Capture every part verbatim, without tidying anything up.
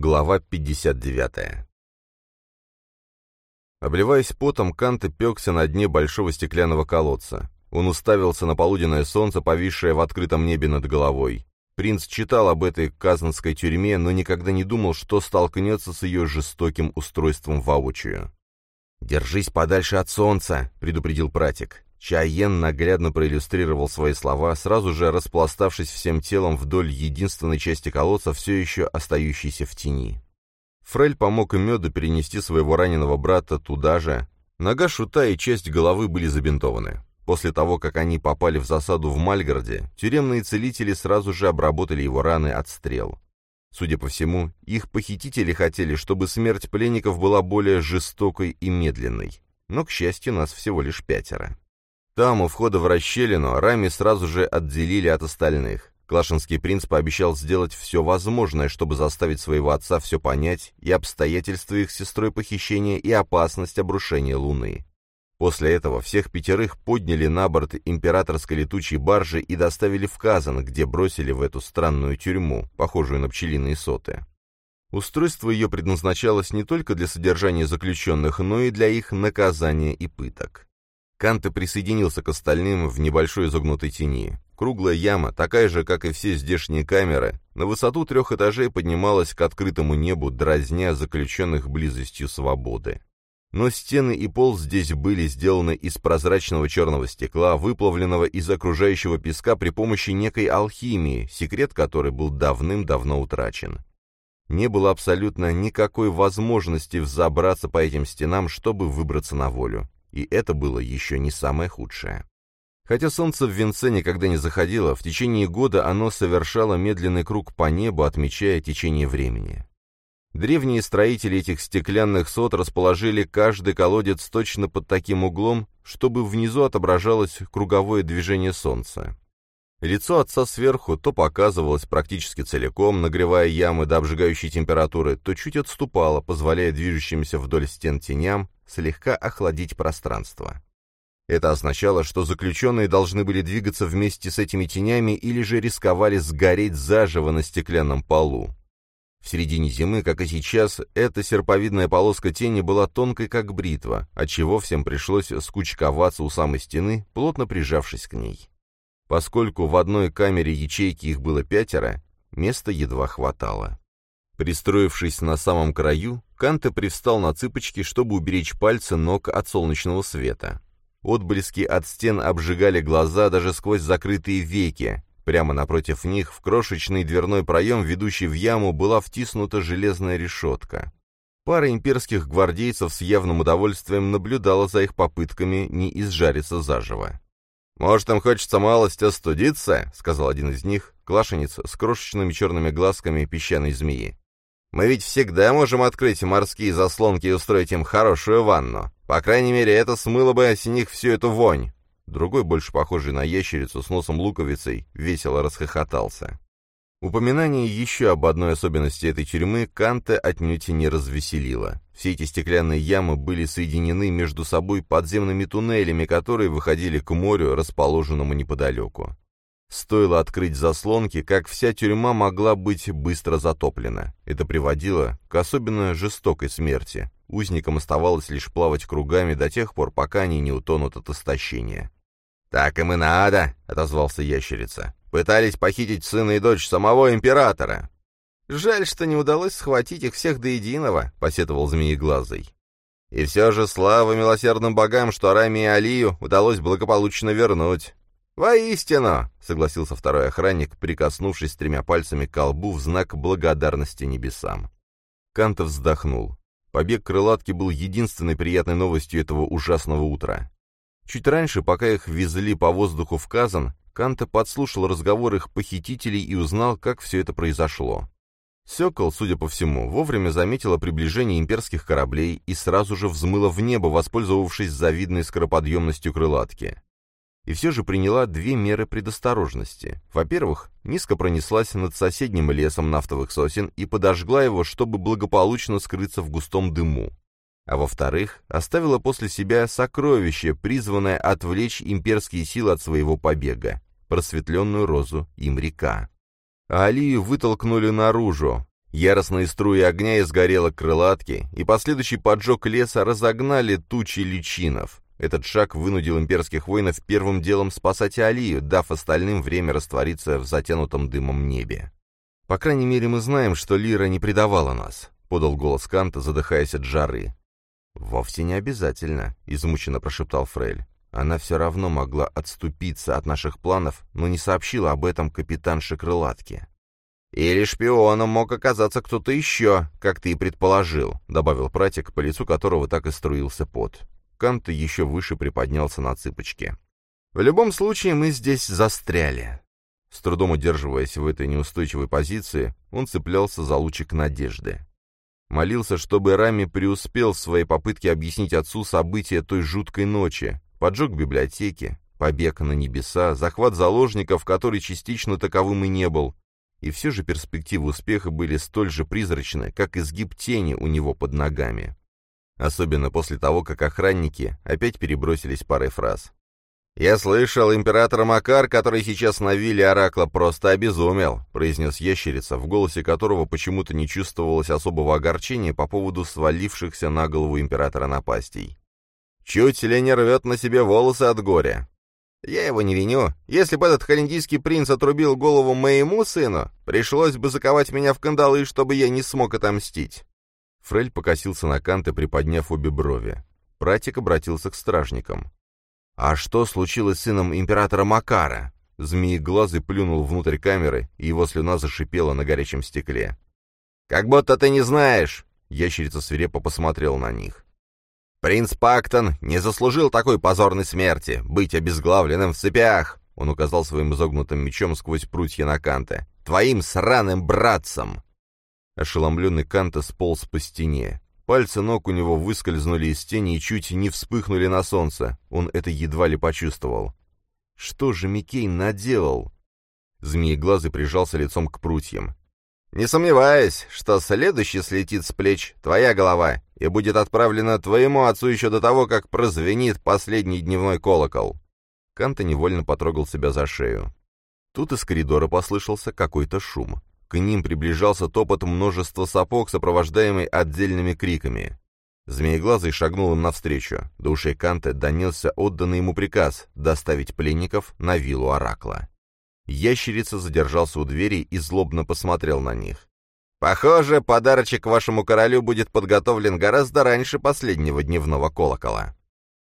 Глава пятьдесят девятая. Обливаясь потом, Канте пекся на дне большого стеклянного колодца. Он уставился на полуденное солнце, повисшее в открытом небе над головой. Принц читал об этой казанской тюрьме, но никогда не думал, что столкнется с ее жестоким устройством воочию. «Держись подальше от солнца», — предупредил пратик. Чайен наглядно проиллюстрировал свои слова, сразу же распластавшись всем телом вдоль единственной части колодца, все еще остающейся в тени. Фрель помог Меду перенести своего раненого брата туда же. Нога Шута и часть головы были забинтованы. После того, как они попали в засаду в Мальгарде, тюремные целители сразу же обработали его раны от стрел. Судя по всему, их похитители хотели, чтобы смерть пленников была более жестокой и медленной. Но, к счастью, нас всего лишь пятеро. Там, у входа в расщелину, Рами сразу же отделили от остальных. Клашинский принц пообещал сделать все возможное, чтобы заставить своего отца все понять, и обстоятельства их сестрой похищения, и опасность обрушения Луны. После этого всех пятерых подняли на борт императорской летучей баржи и доставили в Казан, где бросили в эту странную тюрьму, похожую на пчелиные соты. Устройство ее предназначалось не только для содержания заключенных, но и для их наказания и пыток. Канте присоединился к остальным в небольшой изогнутой тени. Круглая яма, такая же, как и все здешние камеры, на высоту трех этажей поднималась к открытому небу, дразня заключенных близостью свободы. Но стены и пол здесь были сделаны из прозрачного черного стекла, выплавленного из окружающего песка при помощи некой алхимии, секрет которой был давным-давно утрачен. Не было абсолютно никакой возможности взобраться по этим стенам, чтобы выбраться на волю. И это было еще не самое худшее. Хотя солнце в венце никогда не заходило, в течение года оно совершало медленный круг по небу, отмечая течение времени. Древние строители этих стеклянных сот расположили каждый колодец точно под таким углом, чтобы внизу отображалось круговое движение солнца. Лицо отца сверху то показывалось практически целиком, нагревая ямы до обжигающей температуры, то чуть отступало, позволяя движущимся вдоль стен теням слегка охладить пространство. Это означало, что заключенные должны были двигаться вместе с этими тенями или же рисковали сгореть заживо на стеклянном полу. В середине зимы, как и сейчас, эта серповидная полоска тени была тонкой, как бритва, отчего всем пришлось скучковаться у самой стены, плотно прижавшись к ней. Поскольку в одной камере ячейки их было пятеро, места едва хватало. Пристроившись на самом краю, Канте привстал на цыпочки, чтобы уберечь пальцы ног от солнечного света. Отблески от стен обжигали глаза даже сквозь закрытые веки. Прямо напротив них, в крошечный дверной проем, ведущий в яму, была втиснута железная решетка. Пара имперских гвардейцев с явным удовольствием наблюдала за их попытками не изжариться заживо. «Может, им хочется малость остудиться?» — сказал один из них, клашенец с крошечными черными глазками песчаной змеи. «Мы ведь всегда можем открыть морские заслонки и устроить им хорошую ванну. По крайней мере, это смыло бы с них всю эту вонь». Другой, больше похожий на ящерицу с носом луковицей, весело расхохотался. Упоминание еще об одной особенности этой тюрьмы Канте отнюдь не развеселило. Все эти стеклянные ямы были соединены между собой подземными туннелями, которые выходили к морю, расположенному неподалеку. Стоило открыть заслонки, как вся тюрьма могла быть быстро затоплена. Это приводило к особенно жестокой смерти. Узникам оставалось лишь плавать кругами до тех пор, пока они не утонут от истощения. «Так им и надо», — отозвался ящерица. «Пытались похитить сына и дочь самого императора». «Жаль, что не удалось схватить их всех до единого», — посетовал Змееглазый. «И все же слава милосердным богам, что Рами и Алию удалось благополучно вернуть». «Воистину», — согласился второй охранник, прикоснувшись тремя пальцами к колбу в знак благодарности небесам. Канте вздохнул. Побег крылатки был единственной приятной новостью этого ужасного утра. Чуть раньше, пока их везли по воздуху в Казан, Канте подслушал разговор их похитителей и узнал, как все это произошло. Сёкол, судя по всему, вовремя заметила приближение имперских кораблей и сразу же взмыла в небо, воспользовавшись завидной скороподъемностью крылатки. И все же приняла две меры предосторожности. Во-первых, низко пронеслась над соседним лесом нафтовых сосен и подожгла его, чтобы благополучно скрыться в густом дыму. А во-вторых, оставила после себя сокровище, призванное отвлечь имперские силы от своего побега — просветленную розу Имрика. А Алию вытолкнули наружу, Яростные струи огня из горелок крылатки и последующий поджог леса разогнали тучи личинов. Этот шаг вынудил имперских воинов первым делом спасать Алию, дав остальным время раствориться в затянутом дымом небе. «По крайней мере, мы знаем, что Лира не предавала нас», — подал голос Канта, задыхаясь от жары. «Вовсе не обязательно», — измученно прошептал Фрель. «Она все равно могла отступиться от наших планов, но не сообщила об этом капитанше крылатки». «Или шпионом мог оказаться кто-то еще, как ты и предположил», — добавил пратик, по лицу которого так и струился пот. Кант еще выше приподнялся на цыпочки. «В любом случае мы здесь застряли». С трудом удерживаясь в этой неустойчивой позиции, он цеплялся за лучик надежды. Молился, чтобы Рами преуспел в своей попытке объяснить отцу события той жуткой ночи, поджог библиотеки, побег на небеса, захват заложников, который частично таковым и не был. И все же перспективы успеха были столь же призрачны, как изгиб тени у него под ногами. Особенно после того, как охранники опять перебросились парой фраз. «Я слышал, император Макар, который сейчас на вилле Оракла, просто обезумел», произнес ящерица, в голосе которого почему-то не чувствовалось особого огорчения по поводу свалившихся на голову императора напастей. «Чуть ли не рвет на себе волосы от горя». «Я его не виню. Если бы этот холиндийский принц отрубил голову моему сыну, пришлось бы заковать меня в кандалы, чтобы я не смог отомстить». Фрель покосился на Канта, приподняв обе брови. Пратик обратился к стражникам. «А что случилось с сыном императора Макара?» Змееглазый плюнул внутрь камеры, и его слюна зашипела на горячем стекле. «Как будто ты не знаешь!» Ящерица свирепо посмотрел на них. «Принц Пактон не заслужил такой позорной смерти, быть обезглавленным в цепях!» Он указал своим изогнутым мечом сквозь прутья на Канта. «Твоим сраным братцем!» Ошеломленный Канта сполз по стене. Пальцы ног у него выскользнули из тени и чуть не вспыхнули на солнце. Он это едва ли почувствовал. Что же Микей наделал? Змееглазый прижался лицом к прутьям. «Не сомневаюсь, что следующий слетит с плеч твоя голова и будет отправлена твоему отцу еще до того, как прозвенит последний дневной колокол». Канта невольно потрогал себя за шею. Тут из коридора послышался какой-то шум. К ним приближался топот множества сапог, сопровождаемый отдельными криками. Змееглазый шагнул им навстречу. До ушей Канта донесся отданный ему приказ доставить пленников на виллу Оракла. Ящерица задержался у двери и злобно посмотрел на них. «Похоже, подарочек вашему королю будет подготовлен гораздо раньше последнего дневного колокола».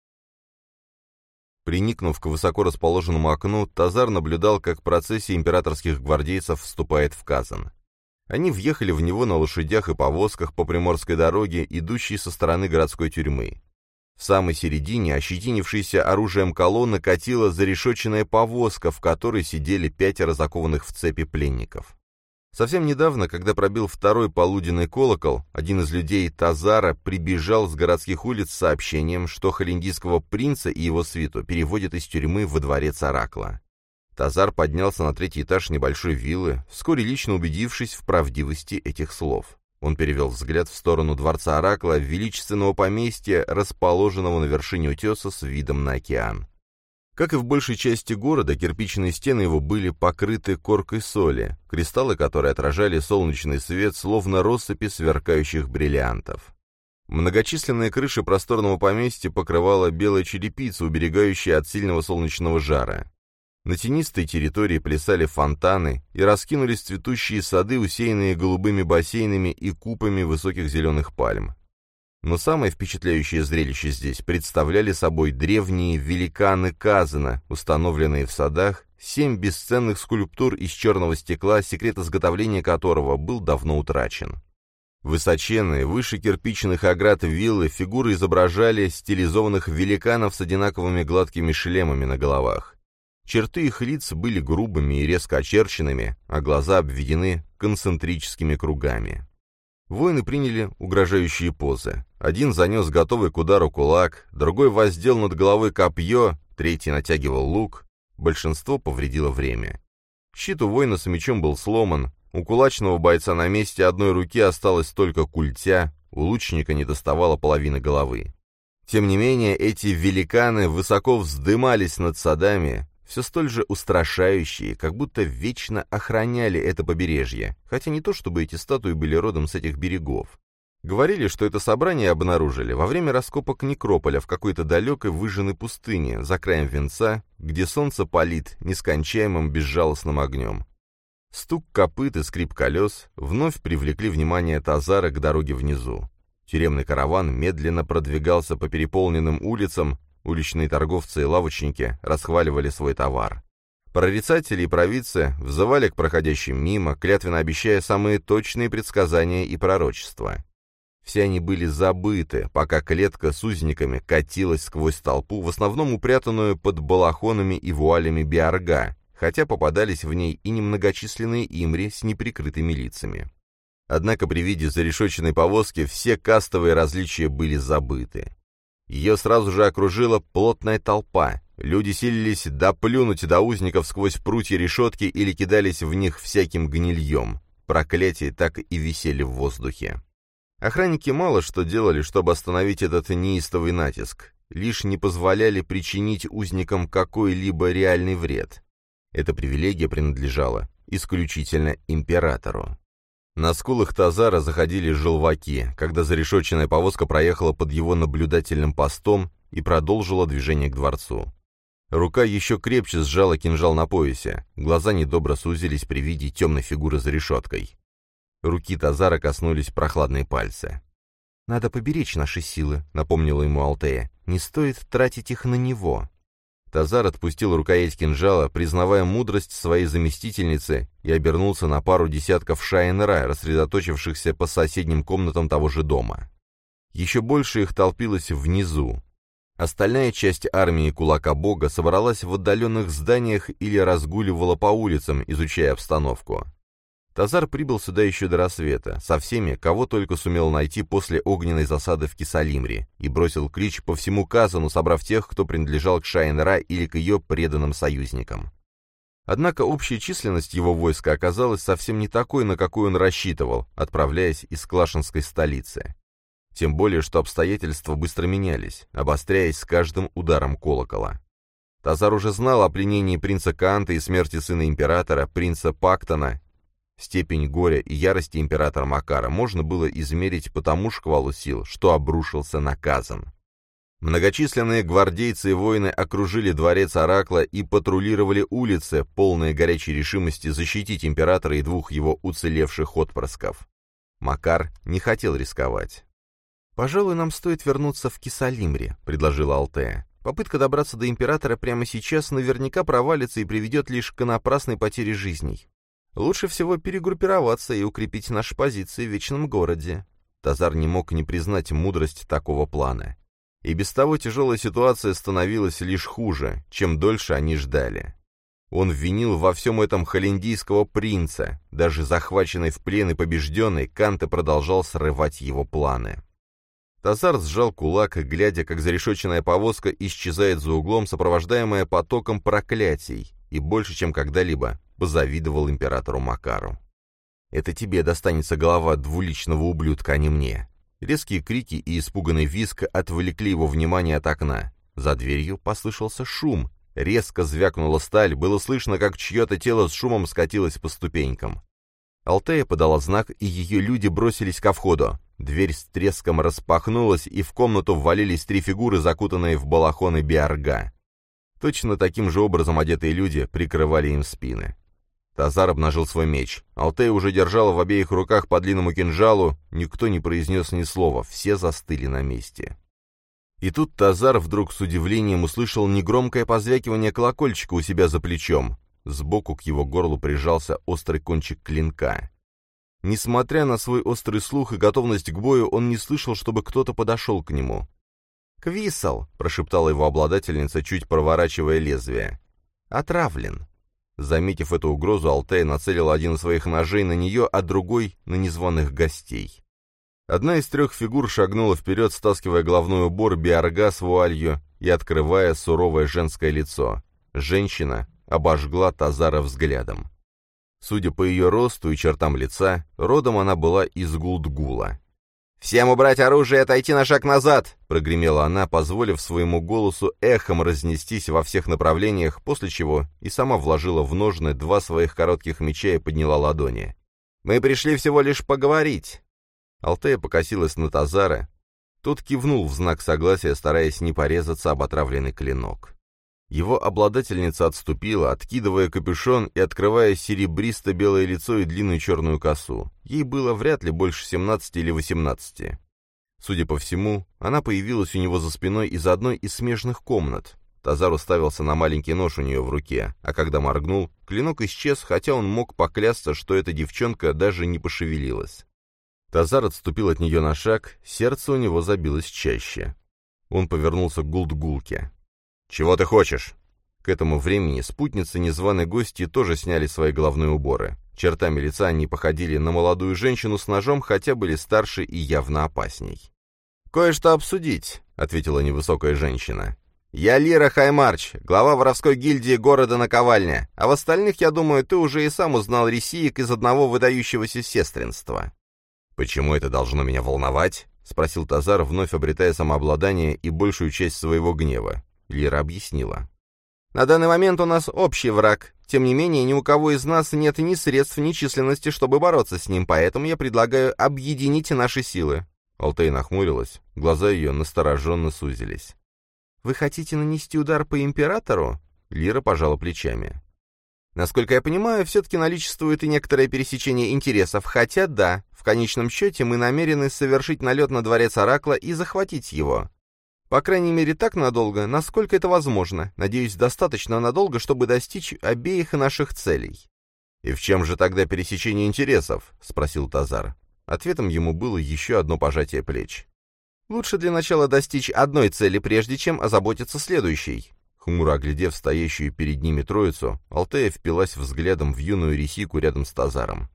Приникнув к высоко расположенному окну, Тазар наблюдал, как процессия императорских гвардейцев вступает в Казан. Они въехали в него на лошадях и повозках по приморской дороге, идущей со стороны городской тюрьмы. В самой середине ощетинившейся оружием колонны катила зарешоченная повозка, в которой сидели пятеро закованных в цепи пленников. Совсем недавно, когда пробил второй полуденный колокол, один из людей Тазара прибежал с городских улиц с сообщением, что холиндийского принца и его свиту переводят из тюрьмы во дворец Оракла. Тазар поднялся на третий этаж небольшой виллы, вскоре лично убедившись в правдивости этих слов. Он перевел взгляд в сторону дворца Оракла, величественного поместья, расположенного на вершине утеса с видом на океан. Как и в большей части города, кирпичные стены его были покрыты коркой соли, кристаллы которой отражали солнечный свет, словно россыпи сверкающих бриллиантов. Многочисленные крыши просторного поместья покрывала белая черепица, уберегающая от сильного солнечного жара. На тенистой территории плясали фонтаны и раскинулись цветущие сады, усеянные голубыми бассейнами и купами высоких зеленых пальм. Но самое впечатляющее зрелище здесь представляли собой древние великаны Казана, установленные в садах, семь бесценных скульптур из черного стекла, секрет изготовления которого был давно утрачен. Высоченные, выше кирпичных оград виллы, фигуры изображали стилизованных великанов с одинаковыми гладкими шлемами на головах. Черты их лиц были грубыми и резко очерченными, а глаза обведены концентрическими кругами. Воины приняли угрожающие позы. Один занес готовый к удару кулак, другой воздел над головой копье, третий натягивал лук. Большинство повредило время. Щит у воина с мечом был сломан, у кулачного бойца на месте одной руки осталась только культя, у лучника не доставала половины головы. Тем не менее, эти великаны высоко вздымались над садами, все столь же устрашающие, как будто вечно охраняли это побережье, хотя не то чтобы эти статуи были родом с этих берегов. Говорили, что это собрание обнаружили во время раскопок некрополя в какой-то далекой выжженной пустыне, за краем Венца, где солнце палит нескончаемым безжалостным огнем. Стук копыт и скрип колес вновь привлекли внимание Тазара к дороге внизу. Тюремный караван медленно продвигался по переполненным улицам, уличные торговцы и лавочники расхваливали свой товар. Прорицатели и провидцы взывали к проходящим мимо, клятвенно обещая самые точные предсказания и пророчества. Все они были забыты, пока клетка с узниками катилась сквозь толпу, в основном упрятанную под балахонами и вуалями биарга, хотя попадались в ней и немногочисленные имри с неприкрытыми лицами. Однако при виде зарешоченной повозки все кастовые различия были забыты. Ее сразу же окружила плотная толпа. Люди силились доплюнуть до узников сквозь прутья решетки или кидались в них всяким гнильем. Проклятия так и висели в воздухе. Охранники мало что делали, чтобы остановить этот неистовый натиск, лишь не позволяли причинить узникам какой-либо реальный вред. Эта привилегия принадлежала исключительно императору. На скулах Тазара заходили желваки, когда зарешоченная повозка проехала под его наблюдательным постом и продолжила движение к дворцу. Рука еще крепче сжала кинжал на поясе, глаза недобро сузились при виде темной фигуры за решеткой. Руки Тазара коснулись прохладные пальцы. «Надо поберечь наши силы», — напомнила ему Алтея. «Не стоит тратить их на него». Тазар отпустил рукоять кинжала, признавая мудрость своей заместительницы, и обернулся на пару десятков Шайен-Ра, рассредоточившихся по соседним комнатам того же дома. Еще больше их толпилось внизу. Остальная часть армии Кулака Бога собралась в отдаленных зданиях или разгуливала по улицам, изучая обстановку. Тазар прибыл сюда еще до рассвета, со всеми, кого только сумел найти после огненной засады в Кисалимре, и бросил клич по всему Казану, собрав тех, кто принадлежал к Шайен-Ра или к ее преданным союзникам. Однако общая численность его войска оказалась совсем не такой, на какую он рассчитывал, отправляясь из Клашинской столицы. Тем более, что обстоятельства быстро менялись, обостряясь с каждым ударом колокола. Тазар уже знал о пленении принца Каанта и смерти сына императора, принца Пактона. Степень горя и ярости императора Макара можно было измерить по тому шквалу сил, что обрушился на Казан. Многочисленные гвардейцы и воины окружили дворец Оракла и патрулировали улицы, полные горячей решимости защитить императора и двух его уцелевших отпрысков. Макар не хотел рисковать. «Пожалуй, нам стоит вернуться в Кисалимре», — предложила Алтея. «Попытка добраться до императора прямо сейчас наверняка провалится и приведет лишь к напрасной потере жизней. Лучше всего перегруппироваться и укрепить наши позиции в Вечном Городе». Тазар не мог не признать мудрость такого плана. И без того тяжелая ситуация становилась лишь хуже, чем дольше они ждали. Он винил во всем этом холиндийского принца. Даже захваченный в плен и побежденный, Канте продолжал срывать его планы. Тазар сжал кулак, глядя, как зарешоченная повозка исчезает за углом, сопровождаемая потоком проклятий, и больше, чем когда-либо, позавидовал императору Макару. «Это тебе достанется голова двуличного ублюдка, а не мне». Резкие крики и испуганный визг отвлекли его внимание от окна. За дверью послышался шум. Резко звякнула сталь, было слышно, как чье-то тело с шумом скатилось по ступенькам. Алтея подала знак, и ее люди бросились ко входу. Дверь с треском распахнулась, и в комнату ввалились три фигуры, закутанные в балахоны биарга. Точно таким же образом одетые люди прикрывали им спины. Тазар обнажил свой меч. Алтея уже держала в обеих руках по длинному кинжалу, никто не произнес ни слова, все застыли на месте. И тут Тазар вдруг с удивлением услышал негромкое позвякивание колокольчика у себя за плечом. Сбоку к его горлу прижался острый кончик клинка. Несмотря на свой острый слух и готовность к бою, он не слышал, чтобы кто-то подошел к нему. «Квисал», — прошептала его обладательница, чуть проворачивая лезвие. «Отравлен». Заметив эту угрозу, Алтея нацелила один из своих ножей на нее, а другой — на незваных гостей. Одна из трех фигур шагнула вперед, стаскивая головной убор биарга с вуалью и открывая суровое женское лицо. Женщина обожгла Тазара взглядом. Судя по ее росту и чертам лица, родом она была из Гулдгула. «Всем убрать оружие и отойти на шаг назад!» — прогремела она, позволив своему голосу эхом разнестись во всех направлениях, после чего и сама вложила в ножны два своих коротких меча и подняла ладони. «Мы пришли всего лишь поговорить!» Алтея покосилась на Тазара. Тот кивнул в знак согласия, стараясь не порезаться об отравленный клинок. Его обладательница отступила, откидывая капюшон и открывая серебристо-белое лицо и длинную черную косу. Ей было вряд ли больше семнадцати или восемнадцати. Судя по всему, она появилась у него за спиной из одной из смежных комнат. Тазар уставился на маленький нож у нее в руке, а когда моргнул, клинок исчез, хотя он мог поклясться, что эта девчонка даже не пошевелилась. Тазар отступил от нее на шаг, сердце у него забилось чаще. Он повернулся к Гулдгулке. «Чего ты хочешь?» К этому времени спутницы незваной гости тоже сняли свои головные уборы. Чертами лица они походили на молодую женщину с ножом, хотя были старше и явно опасней. «Кое-что обсудить», — ответила невысокая женщина. «Я Лира Хаймарч, глава воровской гильдии города Наковальня, а в остальных, я думаю, ты уже и сам узнал ресиек из одного выдающегося сестринства». «Почему это должно меня волновать?» — спросил Тазар, вновь обретая самообладание и большую часть своего гнева. Лира объяснила. «На данный момент у нас общий враг. Тем не менее, ни у кого из нас нет ни средств, ни численности, чтобы бороться с ним, поэтому я предлагаю объединить наши силы». Алтея нахмурилась, глаза ее настороженно сузились. «Вы хотите нанести удар по императору?» Лира пожала плечами. «Насколько я понимаю, все-таки наличествует и некоторое пересечение интересов, хотя да, в конечном счете мы намерены совершить налет на дворец Оракла и захватить его. По крайней мере, так надолго, насколько это возможно. Надеюсь, достаточно надолго, чтобы достичь обеих наших целей». «И в чем же тогда пересечение интересов?» — спросил Тазар. Ответом ему было еще одно пожатие плеч. «Лучше для начала достичь одной цели, прежде чем озаботиться следующей». Хмуро оглядев стоящую перед ними троицу, Алтея впилась взглядом в юную ресику рядом с Тазаром.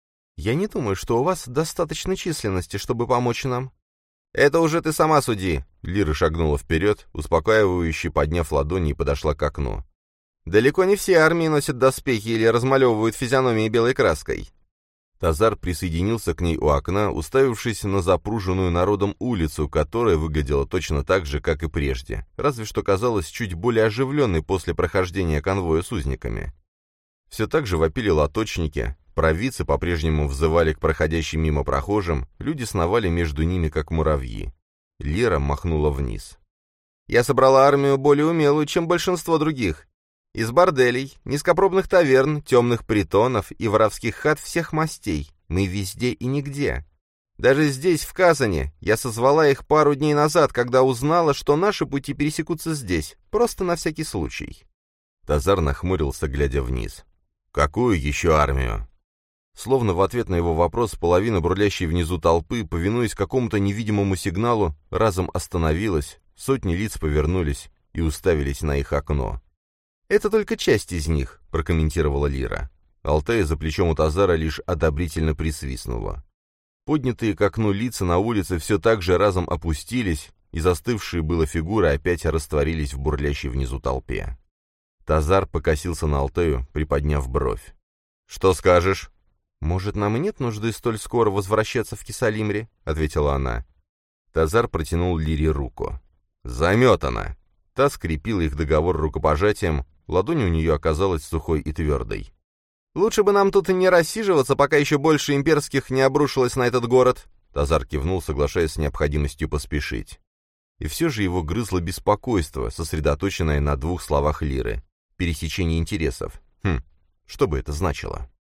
«Я не думаю, что у вас достаточно численности, чтобы помочь нам». «Это уже ты сама суди!» Лира шагнула вперед, успокаивающе подняв ладони, и подошла к окну. «Далеко не все армии носят доспехи или размалевывают физиономии белой краской». Тазар присоединился к ней у окна, уставившись на запруженную народом улицу, которая выглядела точно так же, как и прежде, разве что казалась чуть более оживленной после прохождения конвоя с узниками. Все так же вопили латочники, провидцы по-прежнему взывали к проходящим мимо прохожим, люди сновали между ними, как муравьи. Лира махнула вниз. «Я собрала армию более умелую, чем большинство других. Из борделей, низкопробных таверн, темных притонов и воровских хат всех мастей. Мы везде и нигде. Даже здесь, в Казани, я созвала их пару дней назад, когда узнала, что наши пути пересекутся здесь, просто на всякий случай». Тазар нахмурился, глядя вниз. «Какую еще армию?» Словно в ответ на его вопрос половина бурлящей внизу толпы, повинуясь какому-то невидимому сигналу, разом остановилась, сотни лиц повернулись и уставились на их окно. «Это только часть из них», — прокомментировала Лира. Алтея за плечом у Тазара лишь одобрительно присвистнула. Поднятые к окну лица на улице все так же разом опустились, и застывшие было фигуры опять растворились в бурлящей внизу толпе. Тазар покосился на Алтею, приподняв бровь. «Что скажешь?» «Может, нам и нет нужды столь скоро возвращаться в Кисалимре?» — ответила она. Тазар протянул Лире руку. «Заметана!» Та скрепила их договор рукопожатием, ладонь у нее оказалась сухой и твердой. «Лучше бы нам тут и не рассиживаться, пока еще больше имперских не обрушилось на этот город!» Тазар кивнул, соглашаясь с необходимостью поспешить. И все же его грызло беспокойство, сосредоточенное на двух словах Лиры. Пересечение интересов. Хм, что бы это значило?